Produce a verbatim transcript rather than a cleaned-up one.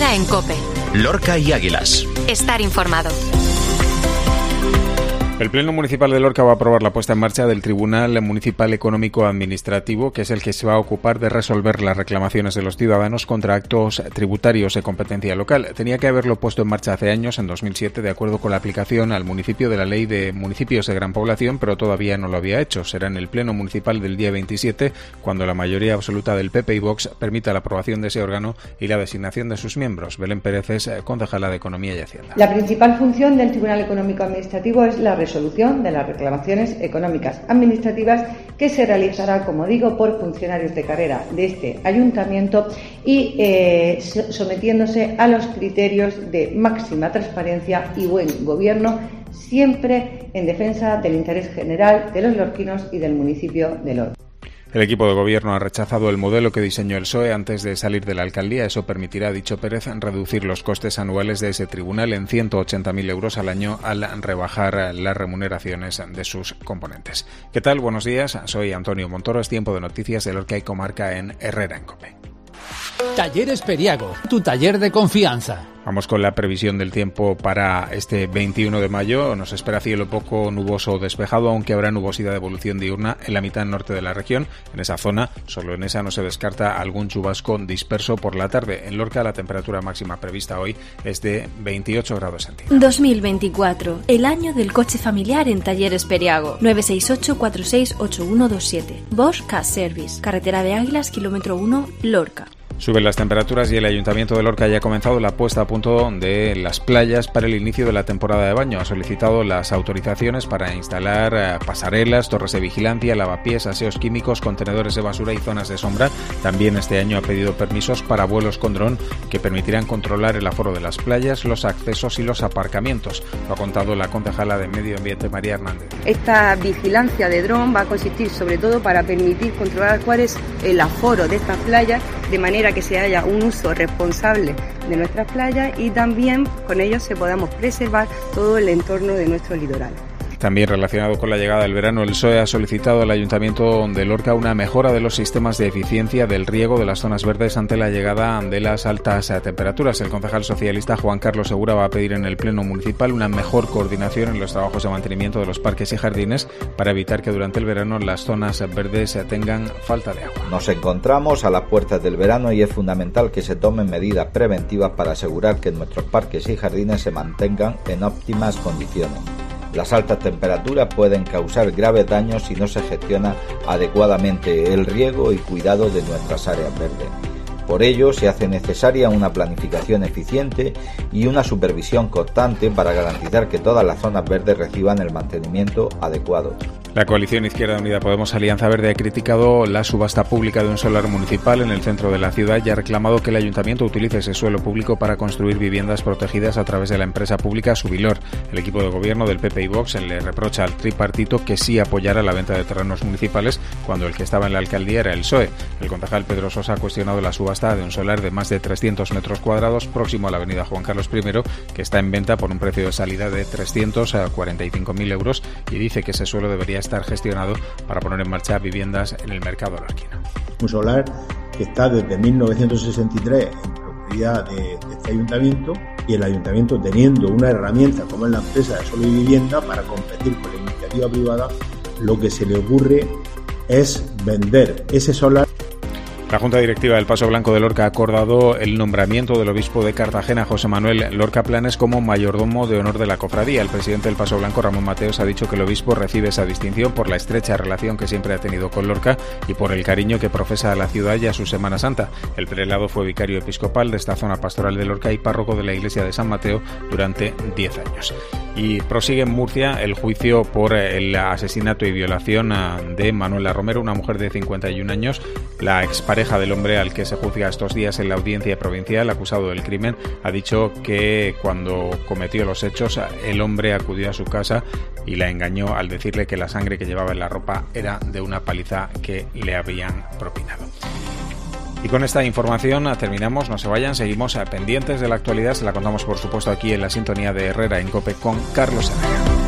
Herrera en COPE. Lorca y Águilas. Estar informado. El Pleno Municipal de Lorca va a aprobar la puesta en marcha del Tribunal Municipal Económico Administrativo, que es el que se va a ocupar de resolver las reclamaciones de los ciudadanos contra actos tributarios de competencia local. Tenía que haberlo puesto en marcha hace años, en dos mil siete, de acuerdo con la aplicación al municipio de la Ley de Municipios de Gran Población, pero todavía no lo había hecho. Será en el Pleno Municipal del día veintisiete, cuando la mayoría absoluta del P P y Vox permita la aprobación de ese órgano y la designación de sus miembros. Belén Pérez es concejala de Economía y Hacienda. La principal función del Tribunal Económico Administrativo es la resolución de las reclamaciones económicas administrativas, que se realizará, como digo, por funcionarios de carrera de este ayuntamiento y eh, sometiéndose a los criterios de máxima transparencia y buen gobierno, siempre en defensa del interés general de los lorquinos y del municipio de Lorca. El equipo de gobierno ha rechazado el modelo que diseñó el P S O E antes de salir de la alcaldía. Eso permitirá, ha dicho Pérez, reducir los costes anuales de ese tribunal en ciento ochenta mil euros al año al rebajar las remuneraciones de sus componentes. ¿Qué tal? Buenos días. Soy Antonio Montoro. Es tiempo de noticias de Lorca y comarca en Herrera en COPE. Talleres Periago, tu taller de confianza. Vamos con la previsión del tiempo para este veintiuno de mayo. Nos espera cielo poco nuboso o despejado, aunque habrá nubosidad de evolución diurna en la mitad norte de la región. En esa zona, solo en esa, no se descarta algún chubasco disperso por la tarde. En Lorca, la temperatura máxima prevista hoy es de veintiocho grados centígrados. dos mil veinticuatro, el año del coche familiar en Talleres Periago. nueve seis ocho, cuatro seis ocho uno dos siete. Bosch Car Service, carretera de Águilas, kilómetro uno, Lorca. Suben las temperaturas y el Ayuntamiento de Lorca ya ha comenzado la puesta a punto de las playas para el inicio de la temporada de baño. Ha solicitado las autorizaciones para instalar pasarelas, torres de vigilancia, lavapiés, aseos químicos, contenedores de basura y zonas de sombra. También este año ha pedido permisos para vuelos con dron que permitirán controlar el aforo de las playas, los accesos y los aparcamientos. Lo ha contado la concejala de Medio Ambiente, María Hernández. Esta vigilancia de dron va a consistir sobre todo para permitir controlar cuál es el aforo de estas playas, de manera que se haya un uso responsable de nuestras playas y también con ello se podamos preservar todo el entorno de nuestro litoral. También relacionado con la llegada del verano, el P S O E ha solicitado al Ayuntamiento de Lorca una mejora de los sistemas de eficiencia del riego de las zonas verdes ante la llegada de las altas temperaturas. El concejal socialista Juan Carlos Segura va a pedir en el Pleno Municipal una mejor coordinación en los trabajos de mantenimiento de los parques y jardines para evitar que durante el verano las zonas verdes tengan falta de agua. Nos encontramos a las puertas del verano y es fundamental que se tomen medidas preventivas para asegurar que nuestros parques y jardines se mantengan en óptimas condiciones. Las altas temperaturas pueden causar graves daños si no se gestiona adecuadamente el riego y cuidado de nuestras áreas verdes. Por ello, se hace necesaria una planificación eficiente y una supervisión constante para garantizar que todas las zonas verdes reciban el mantenimiento adecuado. La coalición Izquierda Unida Podemos Alianza Verde ha criticado la subasta pública de un solar municipal en el centro de la ciudad y ha reclamado que el ayuntamiento utilice ese suelo público para construir viviendas protegidas a través de la empresa pública Subilor. El equipo de gobierno del P P y Vox le reprocha al tripartito que sí apoyara la venta de terrenos municipales cuando el que estaba en la alcaldía era el P S O E. El concejal Pedro Sosa ha cuestionado la subasta de un solar de más de trescientos metros cuadrados próximo a la avenida Juan Carlos primero, que está en venta por un precio de salida de trescientos cuarenta y cinco mil euros, y dice que ese suelo debería estar gestionado para poner en marcha viviendas en el mercado lorquino. Un solar que está desde mil novecientos sesenta y tres en propiedad de, de este ayuntamiento, y el ayuntamiento, teniendo una herramienta como es la empresa de suelo y vivienda para competir con la iniciativa privada, lo que se le ocurre es vender ese solar. La Junta Directiva del Paso Blanco de Lorca ha acordado el nombramiento del obispo de Cartagena, José Manuel Lorca Planes, como mayordomo de honor de la cofradía. El presidente del Paso Blanco, Ramón Mateos, ha dicho que el obispo recibe esa distinción por la estrecha relación que siempre ha tenido con Lorca y por el cariño que profesa a la ciudad y a su Semana Santa. El prelado fue vicario episcopal de esta zona pastoral de Lorca y párroco de la iglesia de San Mateo durante diez años. Y prosigue en Murcia el juicio por el asesinato y violación de Manuela Romero, una mujer de cincuenta y un años. La expareja del hombre al que se juzga estos días en la audiencia provincial, acusado del crimen, ha dicho que cuando cometió los hechos el hombre acudió a su casa y la engañó al decirle que la sangre que llevaba en la ropa era de una paliza que le habían propinado. Y con esta información terminamos, no se vayan, seguimos pendientes de la actualidad, se la contamos por supuesto aquí en la sintonía de Herrera en COPE con Carlos Herrera.